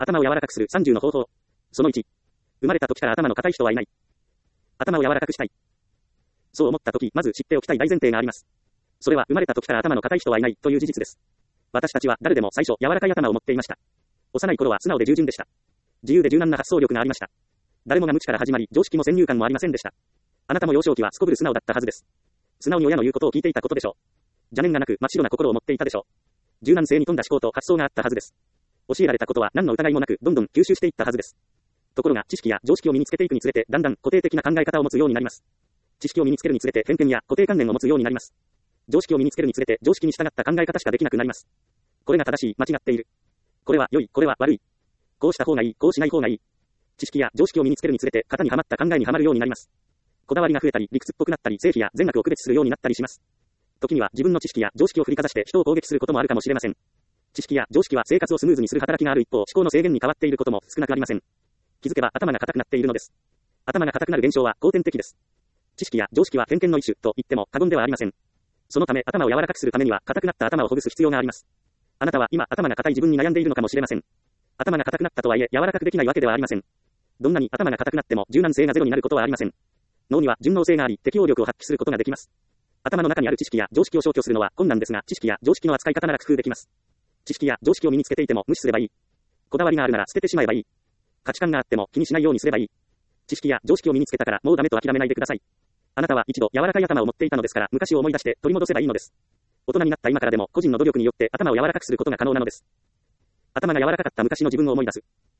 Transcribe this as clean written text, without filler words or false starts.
頭を柔らかくする30の方法。その1。生まれた時から頭の硬い人はいない。頭を柔らかくしたい。そう思った時、まず知っておきたい大前提があります。それは生まれた時から頭の硬い人はいないという事実です。私たちは誰でも最初柔らかい頭を持っていました。幼い頃は素直で従順でした。自由で柔軟な発想力がありました。誰もが無知から始まり、常識も先入観もありませんでした。あなたも幼少期はすこぶる素直だったはずです。素直に親の言うことを聞いていたことでしょう。邪念がなく真っ白な心を持っていたでしょう。柔軟性に富んだ思考と発想があったはずです。教えられたことは何の疑いもなく、どんどん吸収していったはずです。ところが、知識や常識を身につけていくにつれて、だんだん固定的な考え方を持つようになります。知識を身につけるにつれて、偏見や固定観念を持つようになります。常識を身につけるにつれて、常識に従った考え方しかできなくなります。これが正しい、間違っている。これは良い、これは悪い。こうした方がいい、こうしない方がいい。知識や常識を身につけるにつれて、型にはまった考えにはまるようになります。こだわりが増えたり、理屈っぽくなったり、正否や善悪を区別するようになったりします。時には自分の知識や常識を振りかざして人を攻撃することもあるかもしれません。知識や常識は生活をスムーズにする働きがある一方、思考の制限に変わっていることも少なくありません。気づけば頭が硬くなっているのです。頭が硬くなる現象は後天的です。知識や常識は偏見の一種と言っても過言ではありません。そのため頭を柔らかくするためには硬くなった頭をほぐす必要があります。あなたは今頭が硬い自分に悩んでいるのかもしれません。頭が硬くなったとはいえ柔らかくできないわけではありません。どんなに頭が硬くなっても柔軟性がゼロになることはありません。脳には順応性があり適応力を発揮することができます。頭の中にある知識や常識を消去するのは困難ですが、知識や常識の扱い方なら工夫できます。知識や常識を身につけていても無視すればいい。こだわりがあるなら捨ててしまえばいい。価値観があっても気にしないようにすればいい。知識や常識を身につけたからもうダメと諦めないでください。あなたは一度柔らかい頭を持っていたのですから、昔を思い出して取り戻せばいいのです。大人になった今からでも個人の努力によって頭を柔らかくすることが可能なのです。頭が柔らかかった昔の自分を思い出す。